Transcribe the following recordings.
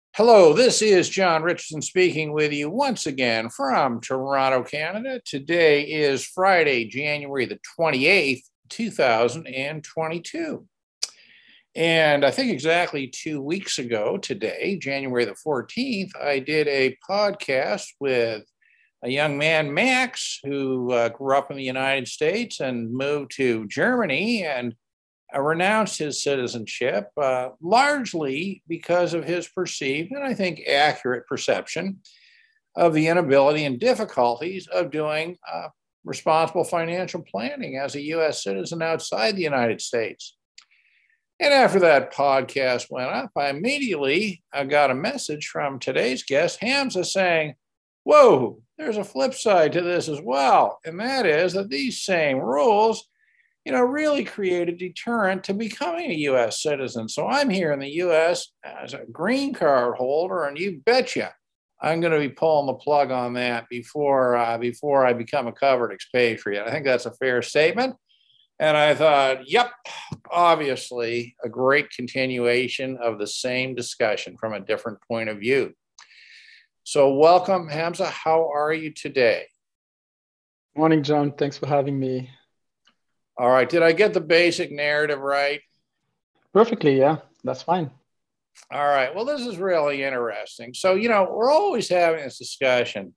Hello, this is John Richardson speaking with you once again from Toronto, Canada. Today is Friday, January the 28th, 2022. And I think exactly 2 weeks ago today, January the 14th, I did a podcast with a young man, Max, who grew up in the United States and moved to Germany and renounced his citizenship largely because of his perceived and I think accurate perception of the inability and difficulties of doing responsible financial planning as a U.S. citizen outside the United States. And after that podcast went up, I immediately got a message from today's guest, Hamza, saying, whoa, there's a flip side to this as well. And that is that these same rules really create a deterrent to becoming a U.S. citizen. So I'm here in the U.S. as a green card holder, and you betcha I'm going to be pulling the plug on that before I become a covered expatriate. I think that's a fair statement. And I thought, yep, obviously a great continuation of the same discussion from a different point of view. So welcome, Hamza. How are you today? Morning, John. Thanks for having me. All right. Did I get the basic narrative right? Perfectly, yeah, that's fine. All right. Well, this is really interesting. So, we're always having this discussion,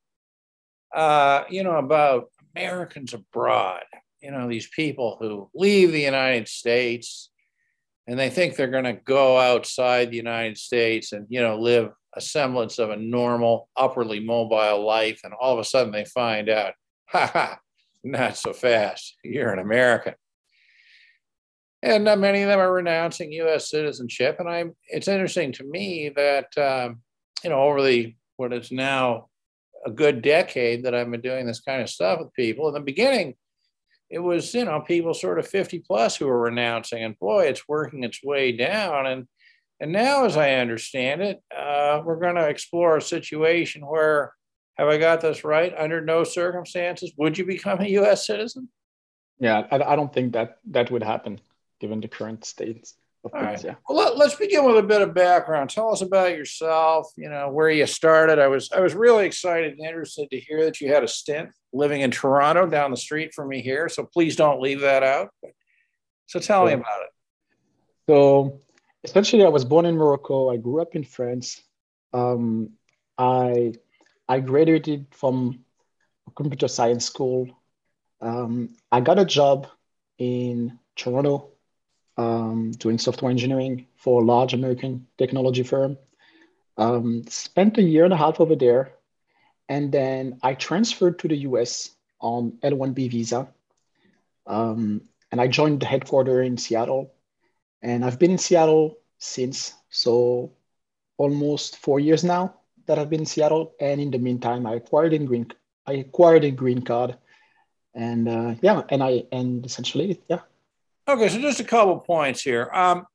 about Americans abroad, these people who leave the United States and they think they're going to go outside the United States and, live a semblance of a normal, upwardly mobile life. And all of a sudden they find out, ha ha, not so fast. You're an American. And many of them are renouncing U.S. citizenship. And it's interesting to me that, over what is now a good decade that I've been doing this kind of stuff with people. In the beginning, it was, people sort of 50 plus who were renouncing. And boy, it's working its way down. And now, as I understand it, we're going to explore a situation where, have I got this right? Under no circumstances would you become a U.S. citizen? Yeah, I don't think that would happen given the current state of All things. right. Yeah. Well, let's begin with a bit of background. Tell us about yourself. Where you started. I was really excited and interested to hear that you had a stint living in Toronto down the street from me here. So please don't leave that out. So tell me So, about it. so essentially, I was born in Morocco. I grew up in France. Um, I I graduated from a computer science school. I got a job in Toronto doing software engineering for a large American technology firm. Spent a year and a half over there, and then I transferred to the US on L1B visa. And I joined the headquarters in Seattle. And I've been in Seattle since, so almost 4 years now that I've been in Seattle. And in the meantime, I acquired a green card. And yeah, and essentially, yeah. Okay, so just a couple points here.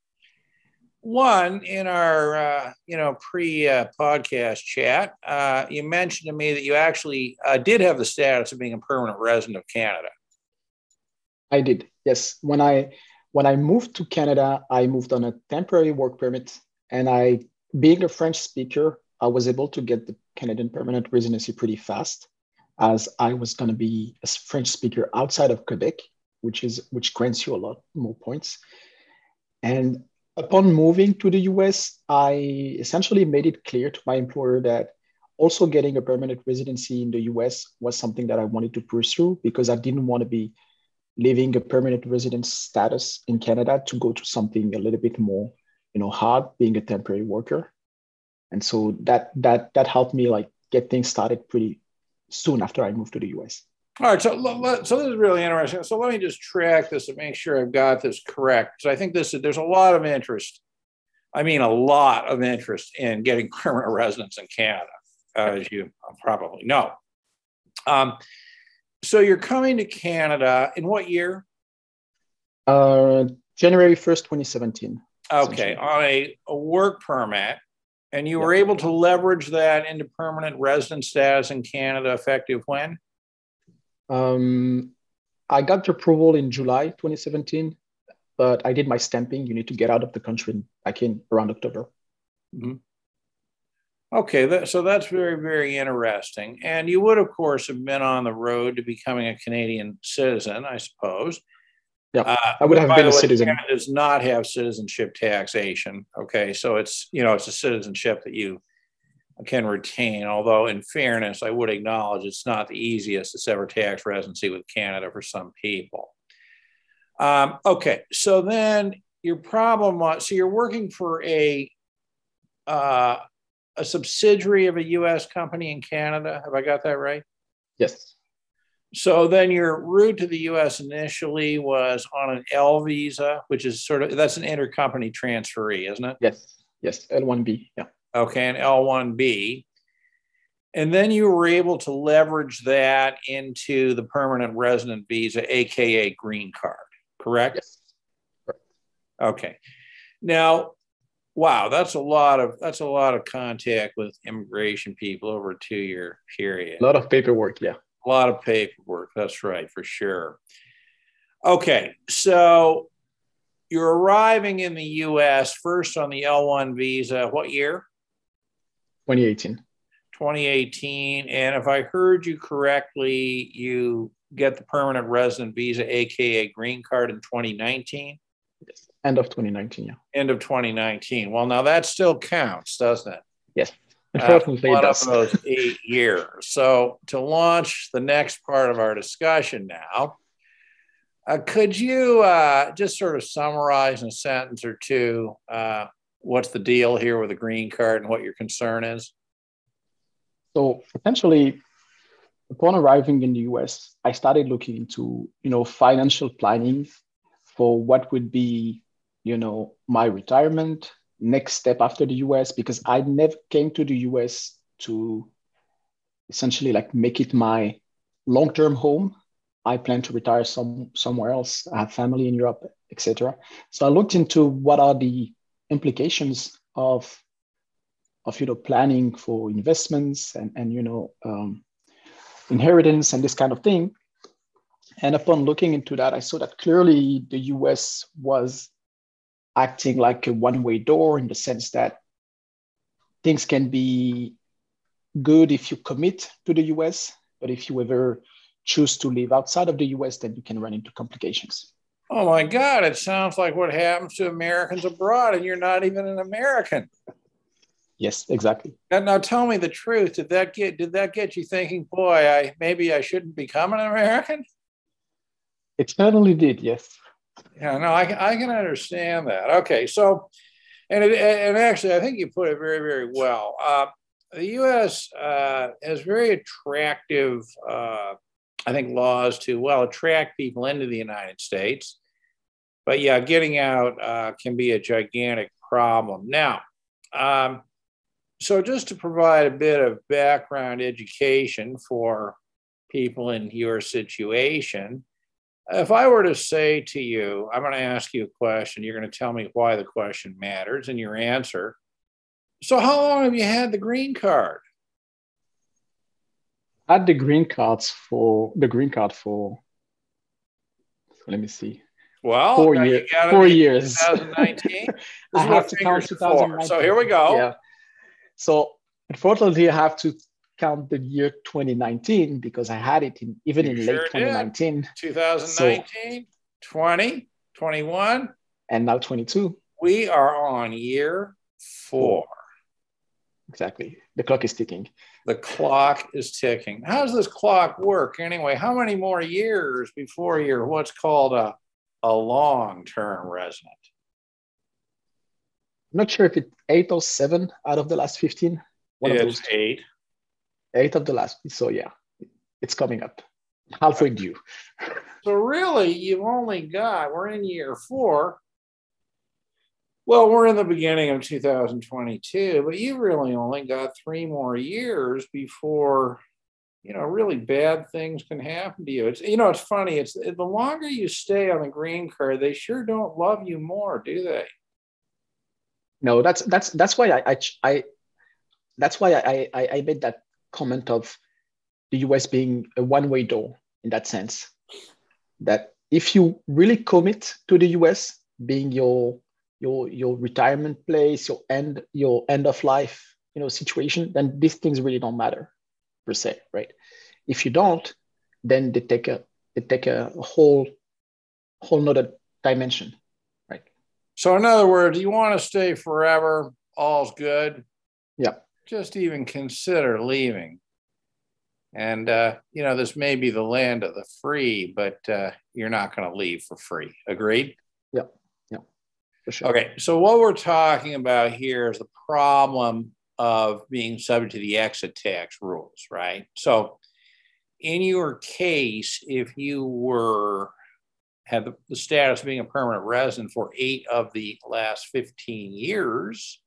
One, in our pre-podcast chat, you mentioned to me that you actually did have the status of being a permanent resident of Canada. I did. Yes. When I moved to Canada, I moved on a temporary work permit, and being a French speaker, I was able to get the Canadian permanent residency pretty fast, as I was going to be a French speaker outside of Quebec, which grants you a lot more points. And upon moving to the US, I essentially made it clear to my employer that also getting a permanent residency in the US was something that I wanted to pursue because I didn't want to be leaving a permanent residence status in Canada to go to something a little bit more, hard, being a temporary worker. And so that helped me like get things started pretty soon after I moved to the US. All right, so this is really interesting. So let me just track this and make sure I've got this correct. So I think there's a lot of interest. I mean, a lot of interest in getting permanent residence in Canada, as you probably know. So you're coming to Canada in what year? Uh, January 1st, 2017. Okay, on a work permit, and you were Yep. able to leverage that into permanent resident status in Canada effective when? Um, I got the approval in July 2017, but I did my stamping. You need to get out of the country back in around October. Mhm. Okay, so that's very, very interesting. And you would, of course, have been on the road to becoming a Canadian citizen, I suppose. Yeah, I would have By been the a way, citizen. Canada does not have citizenship taxation. Okay, so it's a citizenship that you can retain. Although, in fairness, I would acknowledge it's not the easiest to sever tax residency with Canada for some people. Okay, so then your problem was so you're working for uh, a subsidiary of a U.S. company in Canada. Have I got that right? Yes. So then your route to the U.S. initially was on an L visa, which is that's an intercompany transferee, isn't it? Yes. Yes. L1B. Yeah. Okay, an L1B. And then you were able to leverage that into the permanent resident visa, AKA green card, correct? Yes. Correct. Okay. Now, wow, that's a lot of contact with immigration people over a 2-year period. A lot of paperwork. Yeah. A lot of paperwork. That's right, for sure. Okay, so you're arriving in the U.S. first on the L1 visa. What year? 2018. 2018. And if I heard you correctly, you get the permanent resident visa, AKA green card, in 2019? Yes. End of 2019. Yeah. End of 2019. Well, now that still counts, doesn't it? Yes. Unfortunately, it does. One of those 8 years. So to launch the next part of our discussion now, could you just sort of summarize in a sentence or two what's the deal here with the green card and what your concern is? So essentially, upon arriving in the US, I started looking into, financial planning for what would be, my retirement, next step after the US, because I never came to the US to essentially like make it my long-term home. I plan to retire somewhere else. I have family in Europe, etc. So I looked into what are the implications of planning for investments and inheritance and this kind of thing. And upon looking into that, I saw that clearly the US was acting like a one-way door in the sense that things can be good if you commit to the US, but if you ever choose to live outside of the US, then you can run into complications. Oh my God, it sounds like what happens to Americans abroad, and you're not even an American. Yes, exactly. Now tell me the truth. Did that get you thinking, boy, maybe I shouldn't become an American? It certainly did, yes. Yeah, no, I can understand that. Okay, so and actually, I think you put it very, very well. The U.S. Has very attractive, I think, laws to attract people into the United States, but yeah, getting out can be a gigantic problem. Now, so just to provide a bit of background education for people in your situation. If I were to say to you, I'm going to ask you a question, you're going to tell me why the question matters and your answer. So how long have you had the green card? I had the green card for, let me see. Well, 4 years. 4 years. 2019. I have to count 2019. So here we go. Yeah. So unfortunately, I have to count the year 2019 because I had it even in late 2019. 2019, 20, 21. And now 22. We are on year 4. Exactly. The clock is ticking. The clock is ticking. How does this clock work anyway? How many more years before you're what's called a long-term resident? I'm not sure if it's 8 or 7 out of the last 15. It's of those 8. 8 of the last. So yeah, it's coming up. Halfway due. So really, we're in year 4. Well, we're in the beginning of 2022, but you really only got 3 more years before, really bad things can happen to you. It's funny. It's the longer you stay on the green card, they sure don't love you more, do they? No, that's why I made that comment of the US being a one-way door in that sense. That if you really commit to the US being your retirement place, your end of life, situation, then these things really don't matter per se, right? If you don't, then they take a whole nother dimension, right? So in other words, you want to stay forever, all's good. Yeah. Just even consider leaving. And, this may be the land of the free, but you're not going to leave for free. Agreed? Yeah. Yeah, for sure. Okay. So what we're talking about here is the problem of being subject to the exit tax rules, right? So in your case, if you had the status of being a permanent resident for 8 of the last 15 years,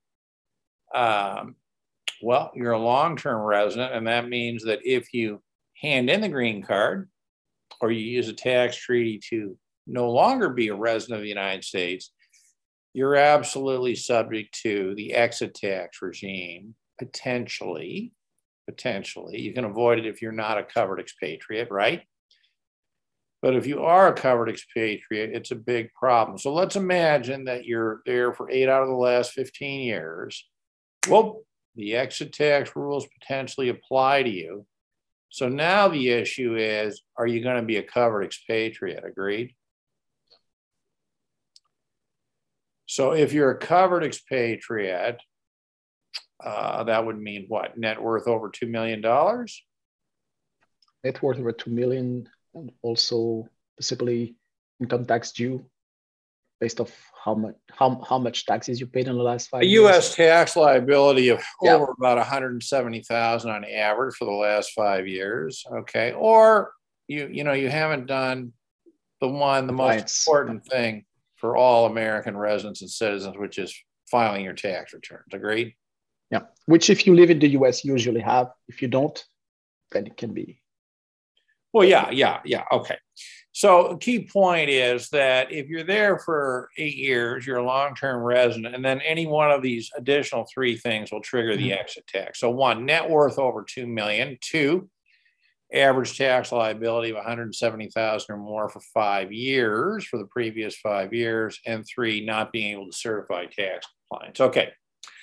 well, you're a long-term resident, and that means that if you hand in the green card or you use a tax treaty to no longer be a resident of the United States, you're absolutely subject to the exit tax regime, potentially. You can avoid it if you're not a covered expatriate, right? But if you are a covered expatriate, it's a big problem. So let's imagine that you're there for 8 out of the last 15 years. Well, the exit tax rules potentially apply to you. So now the issue is, are you going to be a covered expatriate? Agreed? So if you're a covered expatriate, that would mean what? Net worth over $2 million? Net worth over 2 million, and also possibly income tax due based off how much taxes you paid in the last 5 years. A U.S. tax liability of over about $170,000 on average for the last 5 years. Okay, or you haven't done the most important thing for all American residents and citizens, which is filing your tax returns. Agreed? Yeah, which if you live in the US, you usually have. If you don't, then it can be. Well, yeah. Okay. So a key point is that if you're there for 8 years, you're a long-term resident, and then any one of these additional 3 things will trigger the exit tax. So 1, net worth over 2 million. 2, average tax liability of $170,000 or more for 5 years for the previous 5 years. And 3, not being able to certify tax compliance. Okay.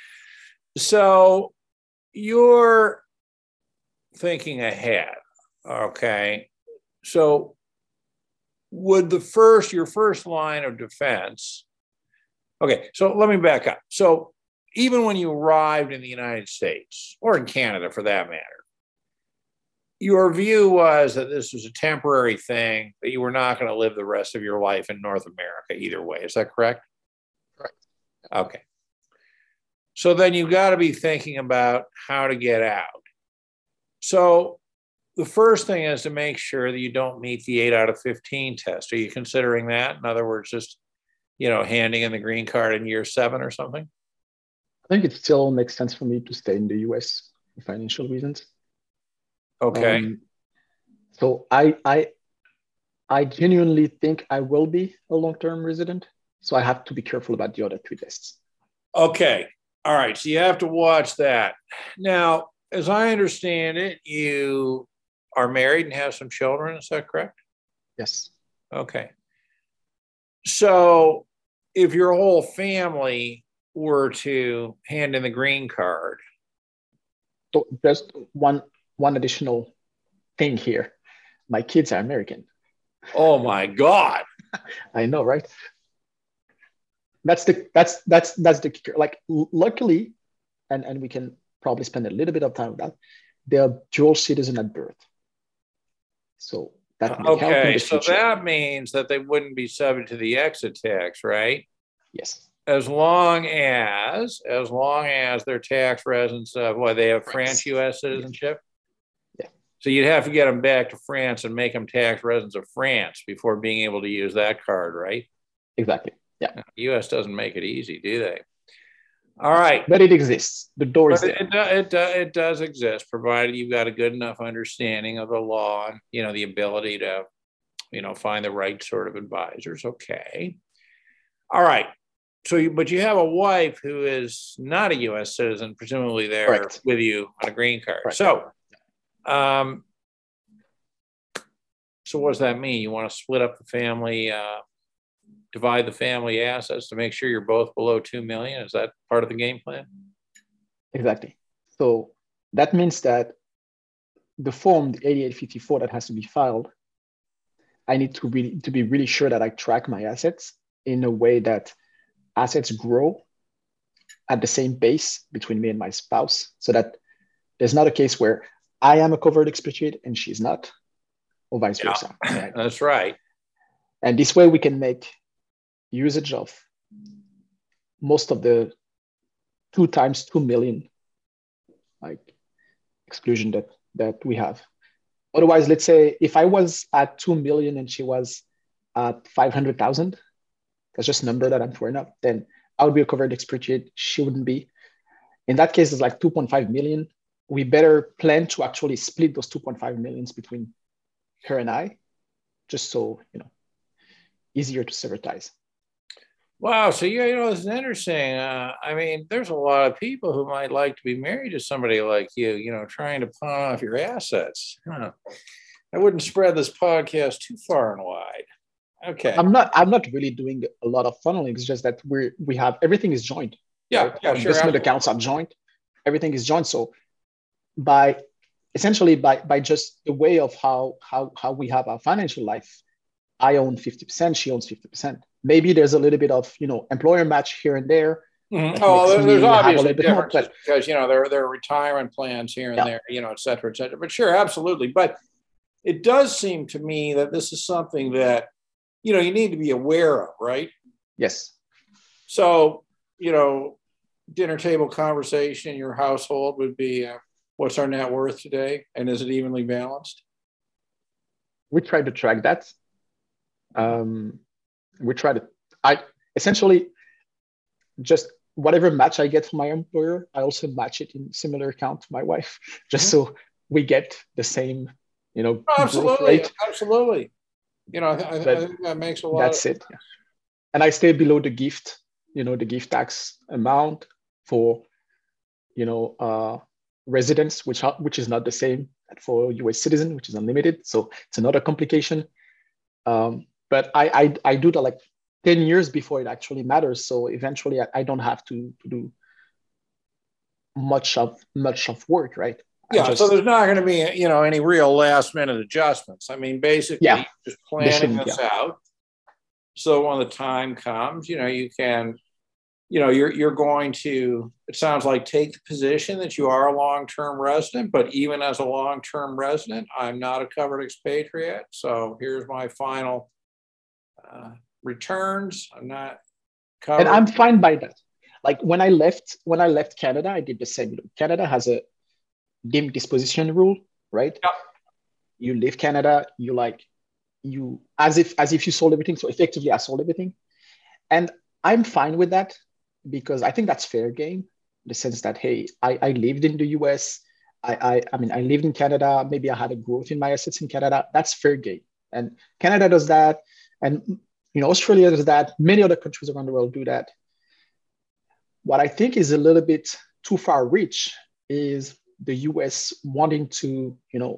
So you're thinking ahead. Okay. So would your first line of defense, okay, so let me back up. So even when you arrived in the United States, or in Canada for that matter, your view was that this was a temporary thing, that you were not going to live the rest of your life in North America either way. Is that correct? Correct. Okay. So then you've got to be thinking about how to get out. So the first thing is to make sure that you don't meet the 8 out of 15 test. Are you considering that? In other words, just, handing in the green card in year 7 or something? I think it still makes sense for me to stay in the US for financial reasons. Okay. So I genuinely think I will be a long-term resident. So I have to be careful about the other 3 tests. Okay. All right. So you have to watch that. Now, as I understand it, you are married and have some children. Is that correct? Yes. Okay. So if your whole family were to hand in the green card. So there's one additional thing here. My kids are American. Oh my God. I know, right? That's the kicker. Like, luckily, and we can probably spend a little bit of time with that, they're dual citizen at birth. So that may help in the future. So that means that they wouldn't be subject to the exit tax, right? Yes. As long as they're tax residents of they have French U.S. citizenship. Yeah. So you'd have to get them back to France and make them tax residents of France before being able to use that card, right? Exactly. Yeah. The U.S. doesn't make it easy, do they? All right. But it exists. The door is there. It does exist, provided you've got a good enough understanding of the law and, the ability to, find the right sort of advisors. Okay. All right. So, but you have a wife who is not a U.S. citizen, presumably there Correct. with you on a green card. Correct. So what does that mean? You want to split up the family, divide the family assets to make sure you're both below 2 million? Is that part of the game plan? Exactly. So that means that the form, the 8854 that has to be filed, I need to be really sure that I track my assets in a way that assets grow at the same pace between me and my spouse, so that there's not a case where I am a covered expatriate and she's not, or vice versa. Right? That's right. And this way we can make usage of most of the 2 times 2 million like exclusion that we have. Otherwise, let's say if I was at 2 million and she was at 500,000, that's just a number that I'm throwing up, then I would be a covered expatriate. She wouldn't be. In that case, it's like 2.5 million. We better plan to actually split those 2.5 millions between her and I, just so, easier to severitize. Wow. So, it's interesting. I mean, there's a lot of people who might like to be married to somebody like you, trying to pawn off your assets. Huh. I wouldn't spread this podcast too far and wide. Okay. I'm not really doing a lot of funneling. It's just that we have, everything is joint. Yeah. Right? Our investment accounts are joint. Everything is joint. So by just the way of how we have our financial life, I own 50%, she owns 50%. Maybe there's a little bit of, employer match here and there. Mm-hmm. Oh, there's obviously differences because, there are retirement plans here and there, et cetera, et cetera. But sure, absolutely. But it does seem to me that this is something that, you need to be aware of, right? Yes. So, dinner table conversation in your household would be, what's our net worth today? And is it evenly balanced? We try to track that. I essentially just whatever match I get from my employer, I also match it in similar account to my wife, just so we get the same, absolutely, rate. Absolutely. I think that makes a lot. That's it. Yeah. And I stay below the gift, the gift tax amount for, residents, which is not the same for US citizen, which is unlimited. So it's another complication. But I do that like 10 years before it actually matters. So eventually I don't have to do much of work, right? Yeah, so there's not going to be, any real last minute adjustments. I mean, basically, just planning this out. So when the time comes, you can, you're going to, it sounds like, take the position that you are a long-term resident, but even as a long-term resident, I'm not a covered expatriate. So here's my final returns. I'm not covered. And I'm fine by that. Like when I left Canada, I did the same. Canada has a deemed disposition rule, right? Yep. You leave Canada, you as if you sold everything. So effectively, I sold everything, and I'm fine with that because I think that's fair game. In the sense that, hey, I lived in the US, I mean I lived in Canada. Maybe I had a growth in my assets in Canada. That's fair game, and Canada does that, and Australia does that. Many other countries around the world do that. What I think is a little bit too far reach is the US wanting to,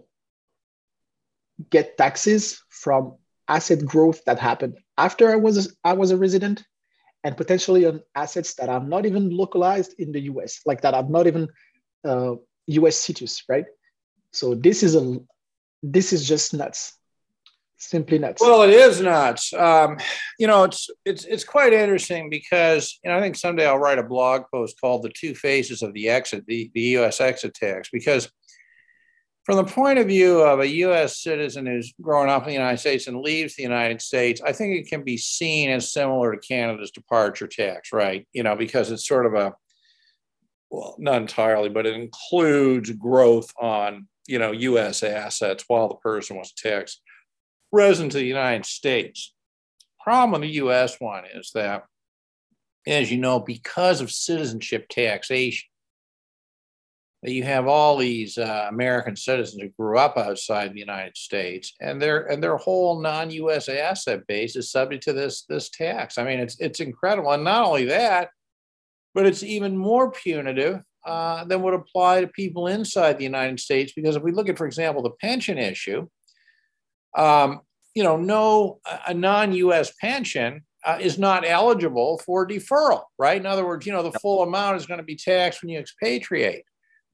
get taxes from asset growth that happened after I was a resident, and potentially on assets that are not even localized in the US, like that are not even US situs, right? So this is just nuts. Simply nuts. Well, it is nuts. It's quite interesting because I think someday I'll write a blog post called "The Two Faces of the Exit," the U.S. exit tax. Because from the point of view of a U.S. citizen who's grown up in the United States and leaves the United States, I think it can be seen as similar to Canada's departure tax, right? Because it's sort of not entirely, but it includes growth on U.S. assets while the person was taxed resident of the United States. Problem with the U.S. one is that, as you know, because of citizenship taxation, that you have all these American citizens who grew up outside the United States, and their whole non-U.S. asset base is subject to this tax. I mean, it's incredible, and not only that, but it's even more punitive than would apply to people inside the United States. Because if we look at, for example, the pension issue. A non-U.S. pension is not eligible for deferral, right? In other words, the full amount is going to be taxed when you expatriate.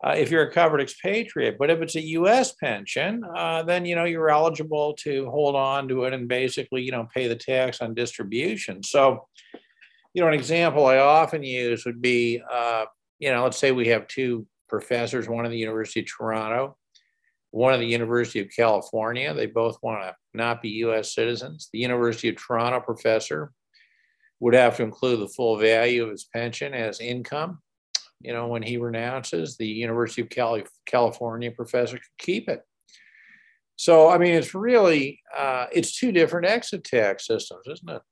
if you're a covered expatriate. But if it's a U.S. pension, then you're eligible to hold on to it and basically pay the tax on distribution. So an example I often use would be let's say we have two professors, one at the University of Toronto, one at the University of California. They both want to not be U.S. citizens. The University of Toronto professor would have to include the full value of his pension as income. When he renounces, the University of California professor could keep it. So, I mean, it's really, it's two different exit tax systems, isn't it?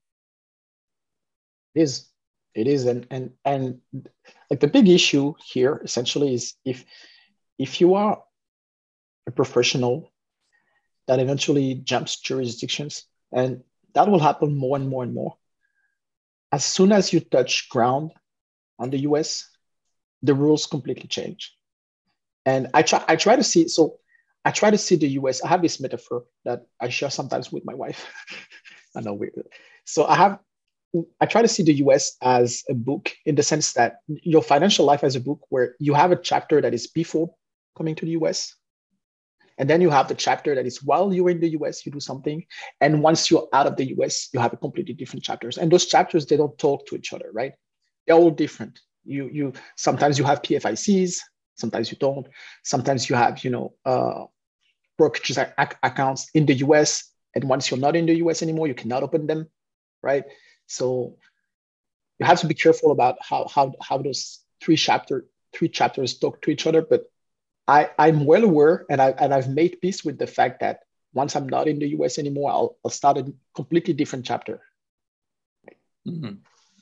It is. And like the big issue here essentially is if you are a professional that eventually jumps jurisdictions, and that will happen more and more and more. As soon as you touch ground on the US, the rules completely change. And I try to see, so I try to see the US. I have this metaphor that I share sometimes with my wife. I know weird. So I try to see the US as a book in the sense that your financial life as a book where you have a chapter that is before coming to the US. And then you have the chapter that is while you're in the US, you do something. And once you're out of the US, you have a completely different chapters. And those chapters, they don't talk to each other, right? They're all different. You sometimes you have PFICs, sometimes you don't. Sometimes you have, brokerage accounts in the US. And once you're not in the US anymore, you cannot open them, right? So you have to be careful about how those three chapters talk to each other. But I'm well aware, and I've made peace with the fact that once I'm not in the US anymore, I'll start a completely different chapter. Mm-hmm.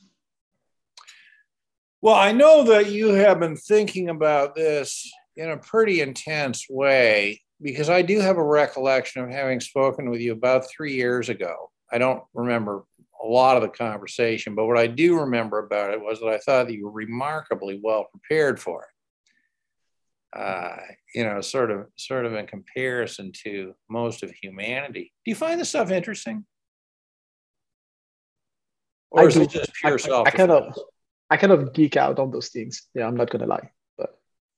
Well, I know that you have been thinking about this in a pretty intense way, because I do have a recollection of having spoken with you about 3 years ago. I don't remember a lot of the conversation, but what I do remember about it was that I thought that you were remarkably well prepared for it. Sort of in comparison to most of humanity. Do you find this stuff interesting? Or is it just pure self-defense? I kind of geek out on those things. Yeah, I'm not gonna lie. But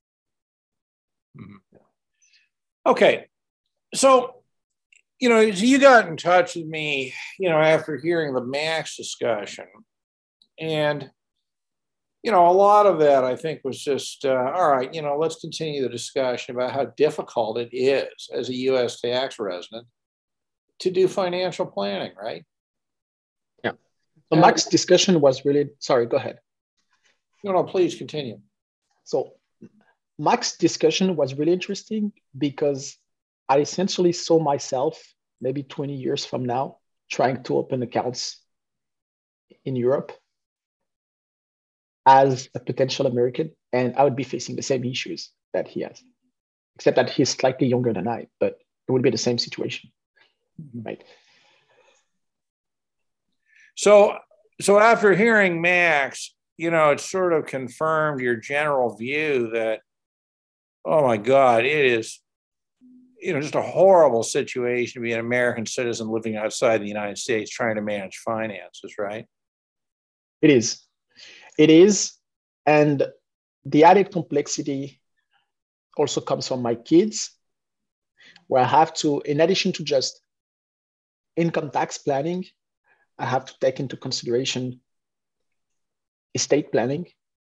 okay. So, you got in touch with me, after hearing the Max discussion. And a lot of that, I think, was just, all right, let's continue the discussion about how difficult it is as a U.S. tax resident to do financial planning, right? Yeah. The Max discussion was really, sorry, go ahead. No, please continue. So Max discussion was really interesting because I essentially saw myself maybe 20 years from now trying to open accounts in Europe as a potential American, and I would be facing the same issues that he has, except that he's slightly younger than I, but it would be the same situation, right? So after hearing Max, it sort of confirmed your general view that, oh my God, it is, just a horrible situation to be an American citizen living outside the United States trying to manage finances, right? It is. And the added complexity also comes from my kids, where I have to, in addition to just income tax planning, I have to take into consideration estate planning.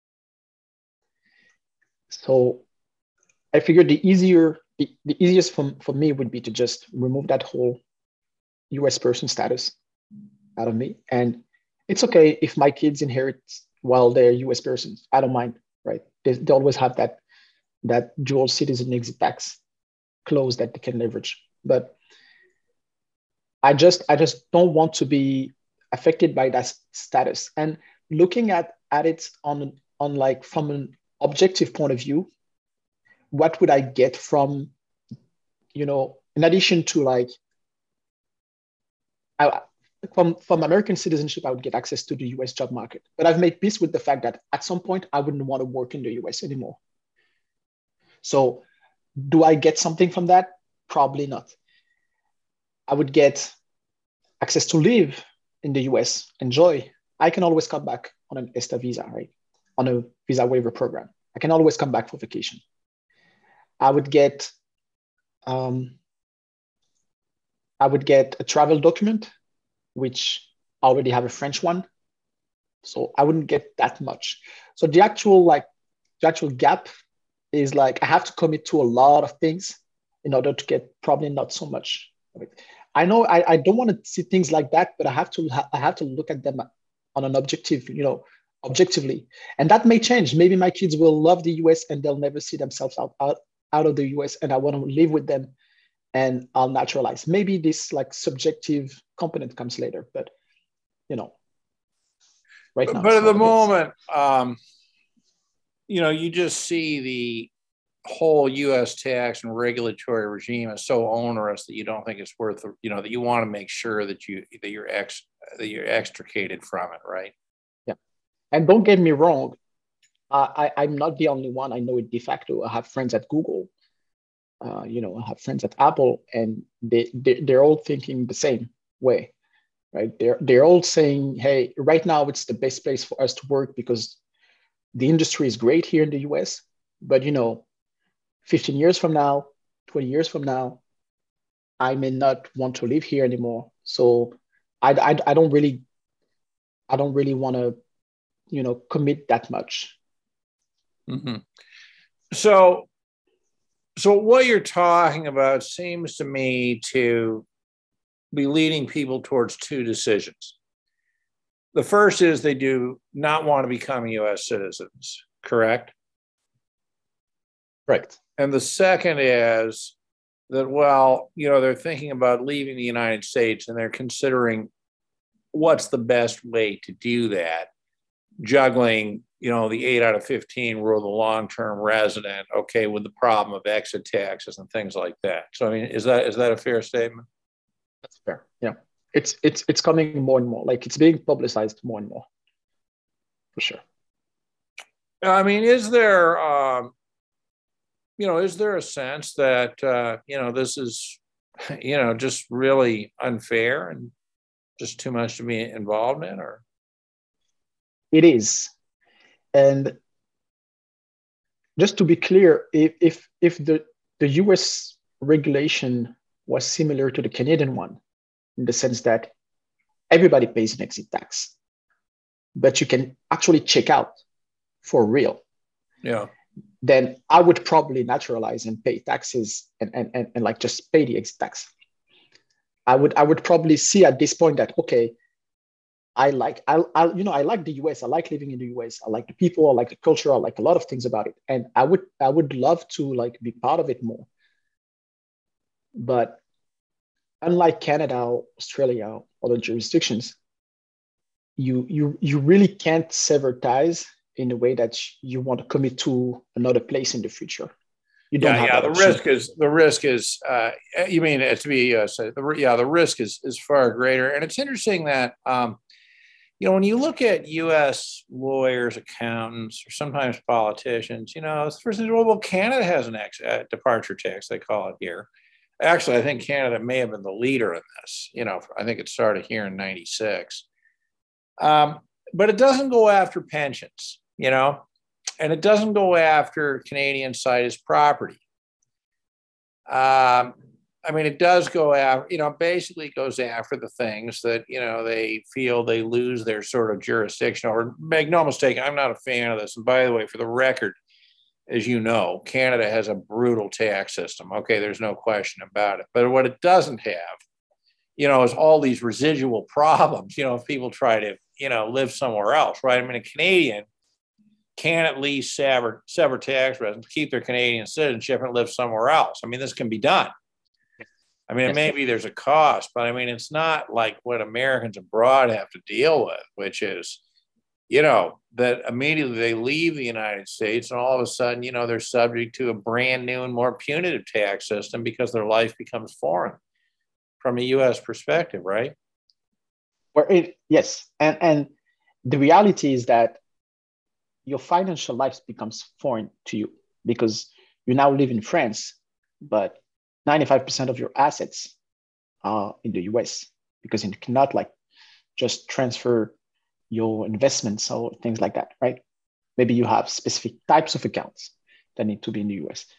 So I figured the easiest for me would be to just remove that whole US person status out of me. And it's okay if my kids inherit while they're US persons. I don't mind, right? They always have that dual citizen exit tax clause that they can leverage. But I just don't want to be affected by that status. And looking at it on like from an objective point of view, what would I get from, in addition to like, from American citizenship, I would get access to the US job market. But I've made peace with the fact that at some point, I wouldn't want to work in the US anymore. So do I get something from that? Probably not. I would get access to live in the US, enjoy. I can always come back on an ESTA visa, right? On a visa waiver program. I can always come back for vacation. I would get um, I would get a travel document, which I already have a French one, so I wouldn't get that much. So the actual gap is like I have to commit to a lot of things in order to get probably not so much of it. I know I don't want to see things like that, but I have to look at them on an objectively, and that may change. Maybe my kids will love the US and they'll never see themselves out of the US, and I want to live with them and I'll naturalize. Maybe this like subjective component comes later, but you know, right now But it's at the not the case. moment, you just see the whole U.S. tax and regulatory regime is so onerous that you don't think it's worth, that you want to make sure that you're extricated from it, right? Yeah, and don't get me wrong, I'm not the only one. I know it de facto. I have friends at Google. I have friends at Apple, and they're all thinking the same way, right? They're all saying, "Hey, right now it's the best place for us to work because the industry is great here in the US, but 15 years from now, 20 years from now, I may not want to live here anymore. So I I don't really want to, commit that much." Mm-hmm. So, so what you're talking about seems to me to be leading people towards two decisions. The first is they do not want to become US citizens, correct? Correct. And the second is that, well, they're thinking about leaving the United States and they're considering what's the best way to do that, juggling, the 8 out of 15 rule, the long-term resident, okay, with the problem of exit taxes and things like that. So, I mean, is that a fair statement? That's fair. Yeah. It's coming more and more. Like it's being publicized more and more, for sure. I mean, is there a sense that, this is, just really unfair and just too much to be involved in, or? It is. And just to be clear, if the US regulation was similar to the Canadian one, in the sense that everybody pays an exit tax, but you can actually check out for real, Yeah. then I would probably naturalize and pay taxes and like just pay the exit tax. I would probably see at this point that okay, I like the US. I like living in the US. I like the people. I like the culture. I like a lot of things about it, and I would love to like be part of it more. But unlike Canada, Australia, other jurisdictions, you really can't sever ties in a way that you want to commit to another place in the future. You don't Yeah, have yeah. that The option. risk is the risk is. You mean to be the risk is far greater, and it's interesting that when you look at U.S. lawyers, accountants, or sometimes politicians, first thing, well, Canada has an departure tax, they call it here. Actually, I think Canada may have been the leader in this. I think it started here in '96, but it doesn't go after pensions. And it doesn't go after Canadian situs property. I mean, it does go after, basically goes after the things that, they feel they lose their sort of jurisdiction over. Make no mistake, I'm not a fan of this. And by the way, for the record, as you know, Canada has a brutal tax system. Okay, there's no question about it. But what it doesn't have, is all these residual problems, if people try to, live somewhere else, right? I mean, a Canadian can at least sever tax residents, keep their Canadian citizenship and live somewhere else. I mean, this can be done. I mean, Yes. maybe there's a cost, but I mean, it's not like what Americans abroad have to deal with, which is, that immediately they leave the United States and all of a sudden, they're subject to a brand new and more punitive tax system because their life becomes foreign from a U.S. perspective, right? Yes, and the reality is that your financial life becomes foreign to you because you now live in France, but 95% of your assets are in the US because you cannot like just transfer your investments or things like that, right? Maybe you have specific types of accounts that need to be in the US.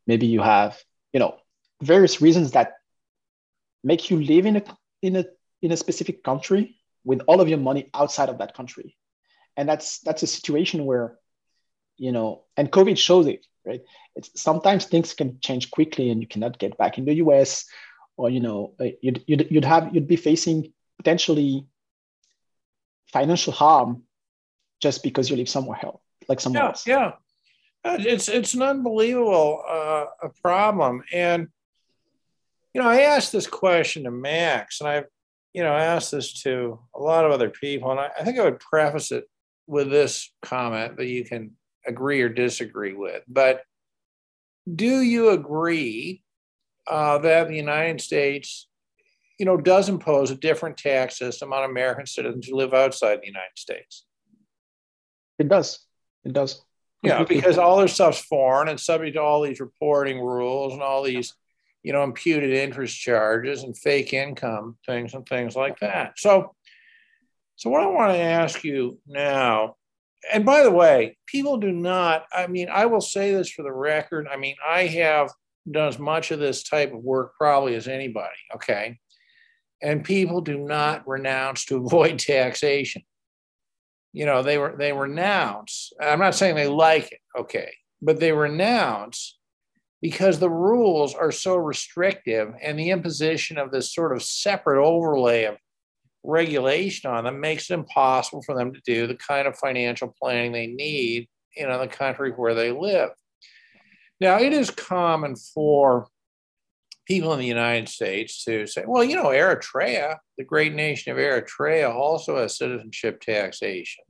Maybe you have, various reasons that make you live in a in a specific country with all of your money outside of that country. And that's a situation where, and COVID shows it, right? It's sometimes things can change quickly and you cannot get back in the US, or you'd be facing potentially financial harm just because you live somewhere else, like somewhere else. Yeah. It's an unbelievable a problem. And I asked this question to Max, and I've asked this to a lot of other people, and I think I would preface it with this comment that you can agree or disagree with. But do you agree that the United States, does impose a different tax system on American citizens who live outside the United States? It does. It does. Yeah, because all their stuff's foreign and subject to all these reporting rules and all these, imputed interest charges and fake income things and things like that. So what I want to ask you now, and by the way, people do not, I will say this for the record. I have done as much of this type of work probably as anybody, okay? And people do not renounce to avoid taxation. They renounce. I'm not saying they like it, okay, but they renounce because the rules are so restrictive, and the imposition of this sort of separate overlay of regulation on them makes it impossible for them to do the kind of financial planning they need in the country where they live. Now, it is common for people in the United States to say, well, Eritrea, the great nation of Eritrea, also has citizenship taxation.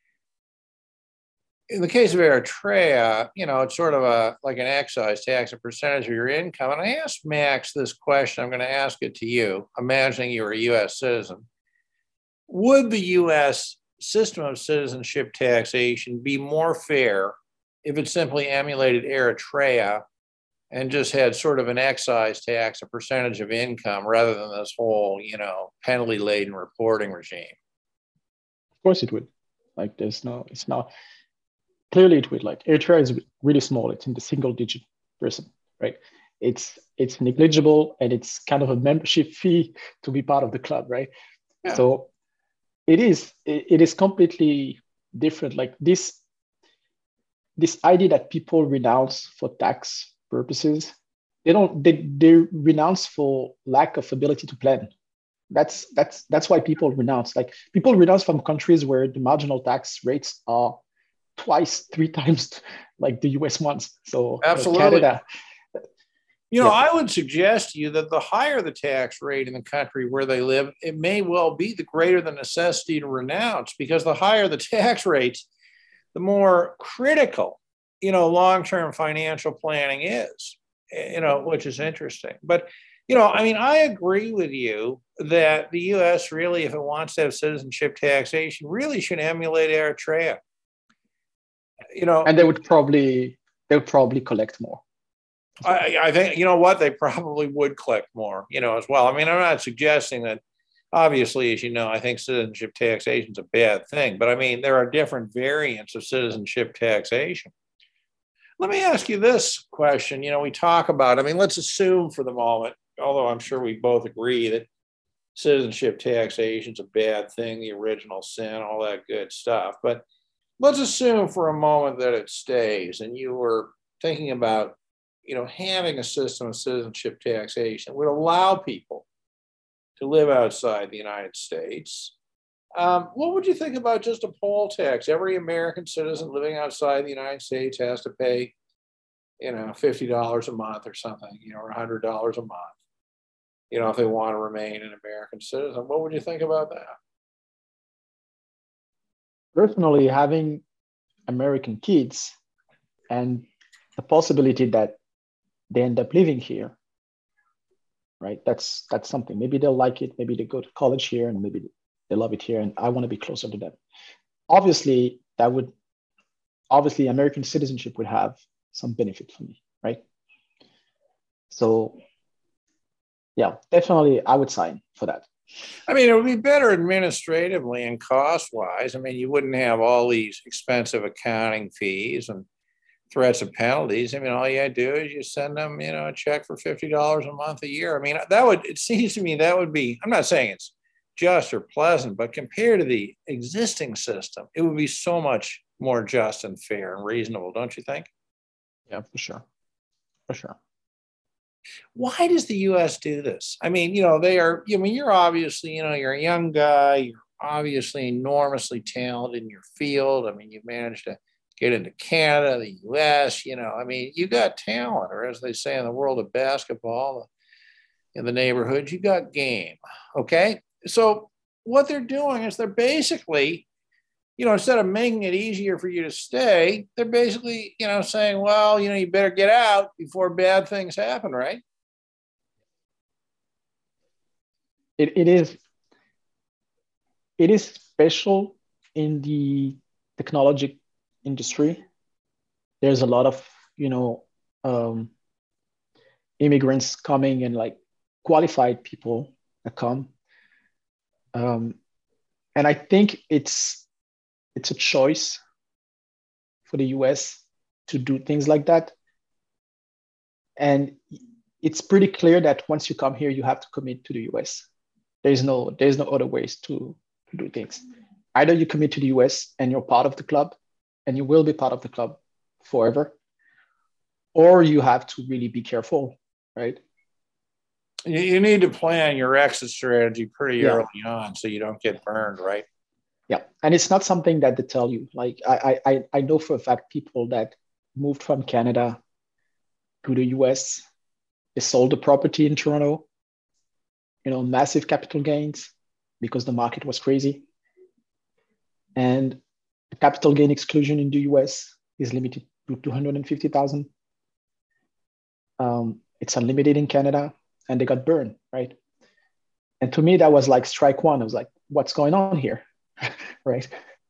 In the case of Eritrea, it's sort of like an excise tax, a percentage of your income. And I asked Max this question. I'm going to ask it to you, imagining you were a U.S. citizen. Would the U.S. system of citizenship taxation be more fair if it simply emulated Eritrea and just had sort of an excise tax, a percentage of income, rather than this whole, penalty-laden reporting regime? Of course it would. It's not. Clearly it would. Like, Eritrea is really small. It's in the single-digit percent, right? It's negligible, and it's kind of a membership fee to be part of the club, right? Yeah. So it is completely different. Like this idea that people renounce for tax purposes, they renounce for lack of ability to plan. That's why people renounce. Like, people renounce from countries where the marginal tax rates are twice, 3 times like the US ones. So absolutely. Canada. I would suggest to you that the higher the tax rate in the country where they live, it may well be the greater the necessity to renounce, because the higher the tax rates, the more critical, long-term financial planning is, which is interesting. But, I agree with you that the U.S. really, if it wants to have citizenship taxation, really should emulate Eritrea. And they would probably collect more. I think, they probably would collect more, as well. I'm not suggesting that, obviously, as you know, I think citizenship taxation is a bad thing, but there are different variants of citizenship taxation. Let me ask you this question. We talk about, let's assume for the moment, although I'm sure we both agree that citizenship taxation is a bad thing, the original sin, all that good stuff. But let's assume for a moment that it stays, and you were thinking about, having a system of citizenship taxation that would allow people to live outside the United States. What would you think about just a poll tax? Every American citizen living outside the United States has to pay, $50 a month or something, or $100 a month, if they want to remain an American citizen. What would you think about that? Personally, having American kids and the possibility that they end up living here, right? That's something. Maybe they'll like it. Maybe they go to college here, and maybe they love it here, and I want to be closer to them. Obviously, American citizenship would have some benefit for me, right? So, yeah, definitely, I would sign for that. It would be better administratively and cost-wise. You wouldn't have all these expensive accounting fees and threats of penalties. I mean, all you do is you send them, a check for $50 a month a year. I mean, it seems to me that would be, I'm not saying it's just or pleasant, but compared to the existing system, it would be so much more just and fair and reasonable, don't you think? Yeah, for sure. For sure. Why does the U.S. do this? I mean, you're obviously, you're a young guy, you're obviously enormously talented in your field. I mean, you've managed to get into Canada, the U.S., I mean, you got talent, or as they say in the world of basketball, in the neighborhood, you got game. Okay. So what they're doing is they're basically, instead of making it easier for you to stay, they're basically, saying, well, you better get out before bad things happen, right? It is special in the technology industry. There's a lot of, immigrants coming and like qualified people that come. And I think it's a choice for the US to do things like that. And it's pretty clear that once you come here, you have to commit to the US. There's no other ways to do things. Either you commit to the US and you're part of the club, and you will be part of the club forever, or you have to really be careful, right? You need to plan your exit strategy pretty early on so you don't get burned, right? Yeah, and it's not something that they tell you. Like I know for a fact people that moved from Canada to the US, they sold the property in Toronto, massive capital gains because the market was crazy. And the capital gain exclusion in the US is limited to 250,000. It's unlimited in Canada, and they got burned, right? And to me, that was like strike one. I was like, what's going on here? Right?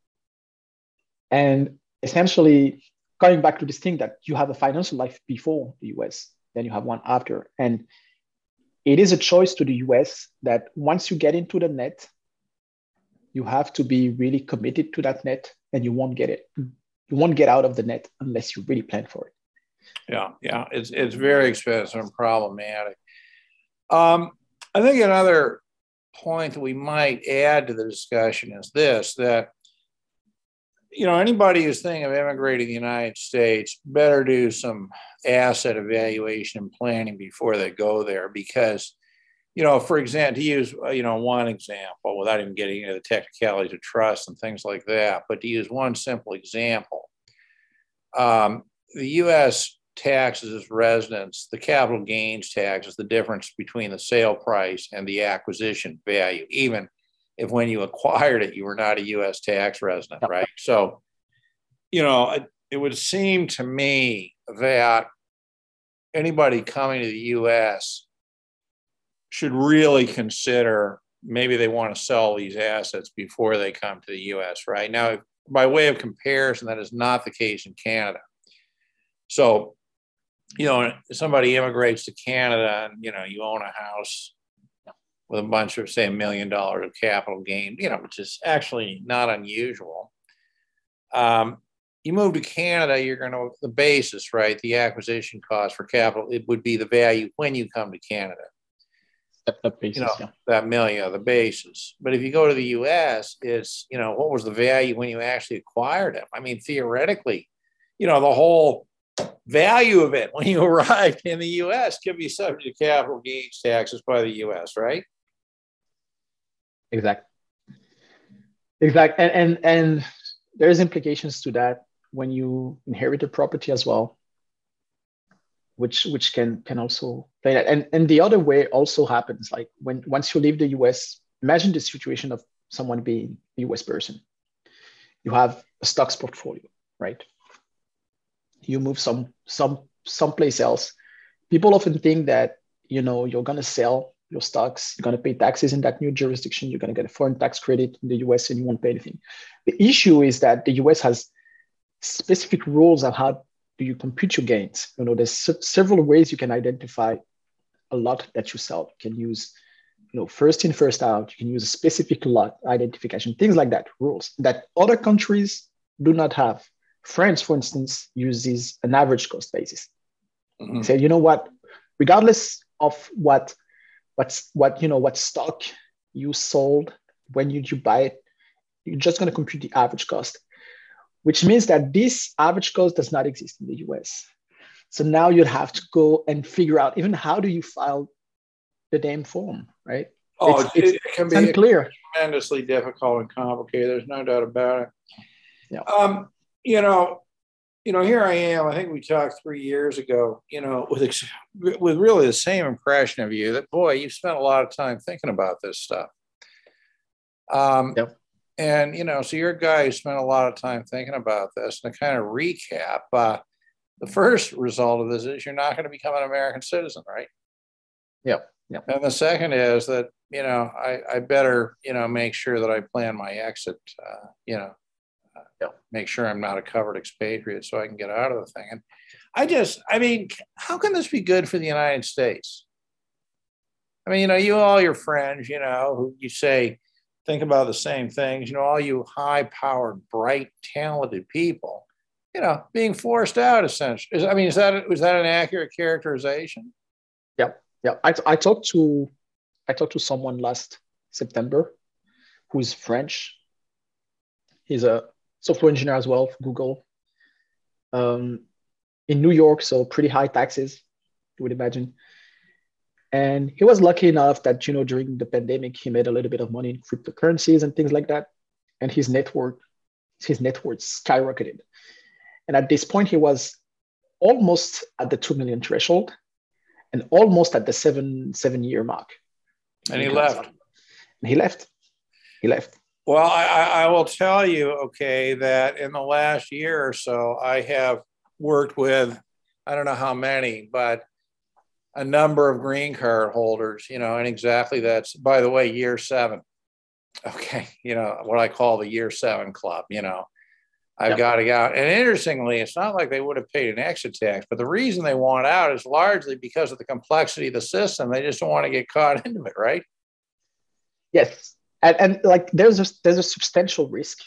And essentially, going back to this thing that you have a financial life before the US, then you have one after. And it is a choice to the US that once you get into the net, you have to be really committed to that net, and you won't get it. You won't get out of the net unless you really plan for it. Yeah. It's very expensive and problematic. I think another point that we might add to the discussion is this, that, anybody who's thinking of immigrating to the United States better do some asset evaluation and planning before they go there, because, for example, to use, one example without even getting into the technicalities of trust and things like that, but to use one simple example, the U.S. taxes as residents, the capital gains tax is the difference between the sale price and the acquisition value, even if when you acquired it, you were not a U.S. tax resident, right? So, it would seem to me that anybody coming to the U.S. should really consider maybe they want to sell these assets before they come to the U.S., right? Now, by way of comparison, that is not the case in Canada. So, somebody immigrates to Canada and, you own a house with a bunch of, say, $1 million of capital gain, which is actually not unusual. You move to Canada, you're going to, the basis, right? The acquisition cost for capital, it would be the value when you come to Canada. That basis, that million, the basis. But if you go to the US, it's, what was the value when you actually acquired it? I mean, theoretically, the whole value of it when you arrived in the US could be subject to capital gains taxes by the US, right? Exactly. And there's implications to that when you inherit a property as well, which can also play that. And the other way also happens, like once you leave the US, imagine the situation of someone being a US person. You have a stocks portfolio, right? You move someplace else. People often think that, you're going to sell your stocks, you're going to pay taxes in that new jurisdiction, you're going to get a foreign tax credit in the US, and you won't pay anything. The issue is that the US has specific rules on how do you compute your gains. There's several ways you can identify a lot that you sell. You can use, first in, first out. You can use a specific lot identification, things like that, rules that other countries do not have. France, for instance, uses an average cost basis. Mm-hmm. Say, you know what, regardless of what stock you sold when you buy it, you're just going to compute the average cost, which means that this average cost does not exist in the US. So now you'd have to go and figure out even how do you file the damn form, right? Oh, it can be unclear. Tremendously difficult and complicated. There's no doubt about it. Yeah. Here I am. I think we talked 3 years ago. With really the same impression of you that boy, you've spent a lot of time thinking about this stuff. Yep. And so you're a guy who spent a lot of time thinking about this. And to kind of recap, the first result of this is you're not going to become an American citizen, right? Yep. Yep. And the second is that I better make sure that I plan my exit. Make sure I'm not a covered expatriate so I can get out of the thing. And how can this be good for the United States? I mean, all your friends, who you say think about the same things, all you high-powered, bright, talented people, being forced out essentially. I mean, was that an accurate characterization? Yep. Yeah. I talked to someone last September who's French. He's a software engineer as well for Google. In New York, so pretty high taxes, you would imagine. And he was lucky enough that, during the pandemic, he made a little bit of money in cryptocurrencies and things like that. And his net worth skyrocketed. And at this point, he was almost at the 2 million threshold and almost at the seven-year mark. And he left. And he left. Well, I will tell you, okay, that in the last year or so, I have worked with, I don't know how many, but a number of green card holders, and exactly that's, by the way, year 7. Okay, what I call the year 7 club, I've got to get out. And interestingly, it's not like they would have paid an exit tax, but the reason they want out is largely because of the complexity of the system. They just don't want to get caught into it, right? Yes. And like there's a substantial risk.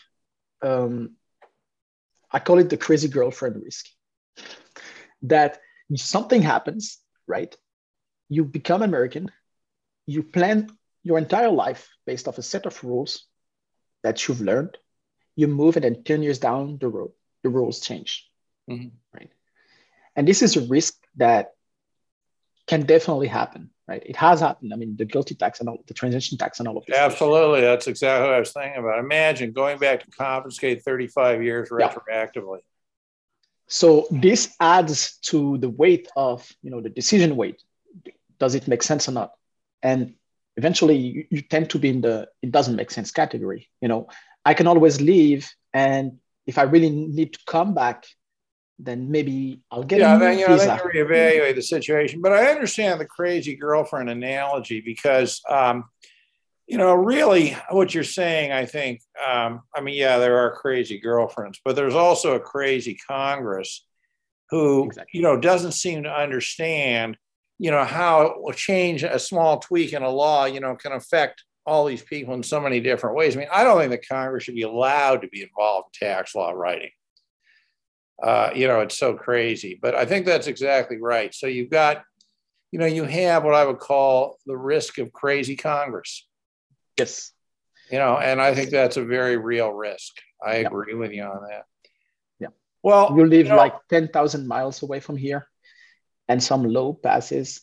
I call it the crazy girlfriend risk. That something happens, right? You become American, you plan your entire life based off a set of rules that you've learned. You move, and then 10 years down the road, the rules change, right? And this is a risk that can definitely happen, right? It has happened. I mean, the GILTI tax and all, the transition tax and all of this. Absolutely. That's exactly what I was thinking about. Imagine going back to confiscate 35 years retroactively. So this adds to the weight of, the decision weight. Does it make sense or not? And eventually you tend to be in the, it doesn't make sense category. I can always leave. And if I really need to come back, then maybe I'll get a new visa. Then you reevaluate the situation. But I understand the crazy girlfriend analogy because, really what you're saying, I think, there are crazy girlfriends, but there's also a crazy Congress who, doesn't seem to understand, how change a small tweak in a law, can affect all these people in so many different ways. I mean, I don't think that Congress should be allowed to be involved in tax law writing. It's so crazy, but I think that's exactly right. So you've got, you have what I would call the risk of crazy Congress. Yes. And I think that's a very real risk. I agree with you on that. Yeah. Well, you live like 10,000 miles away from here and some law passes,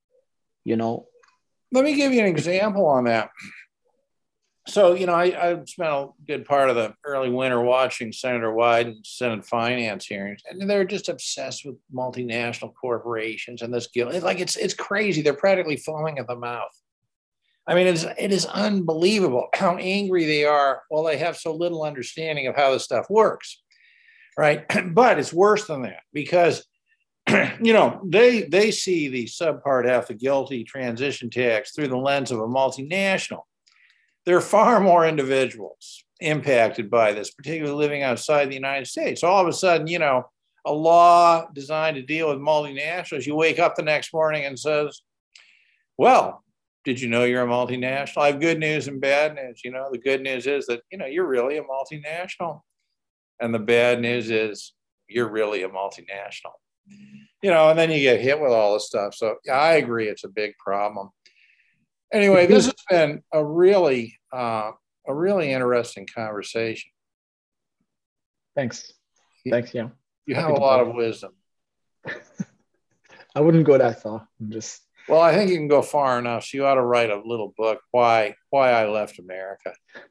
Let me give you an example on that. So, I spent a good part of the early winter watching Senator Wyden Senate finance hearings, and they're just obsessed with multinational corporations and this guilt. It's crazy. They're practically foaming at the mouth. I mean, it is unbelievable how angry they are while they have so little understanding of how this stuff works, right? But it's worse than that because, they see the subpart F, the GILTI transition tax, through the lens of a multinational. There are far more individuals impacted by this, particularly living outside the United States. All of a sudden, a law designed to deal with multinationals, you wake up the next morning and says, well, did you know you're a multinational? I have good news and bad news. The good news is that, you're really a multinational. And the bad news is you're really a multinational. And then you get hit with all this stuff. So yeah, I agree, it's a big problem. Anyway, this has been a really interesting conversation. Thanks. Yeah. You have a lot of wisdom. I wouldn't go that far. Well, I think you can go far enough. So you ought to write a little book, Why I Left America.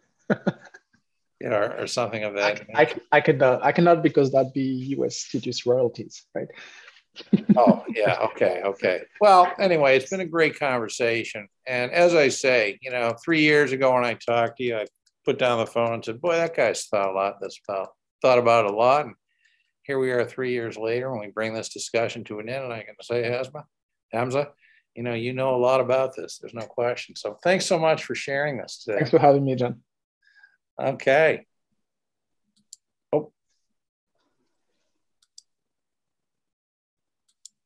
Or something of that. I cannot, because that'd be U.S. studios royalties, right? Oh, yeah. Okay. Well, anyway, it's been a great conversation. And as I say, 3 years ago when I talked to you, I put down the phone and said, boy, that guy's thought about it a lot. And here we are 3 years later when we bring this discussion to an end. And I can say, Hamza, you know a lot about this. There's no question. So thanks so much for sharing this today. Thanks for having me, John. Okay.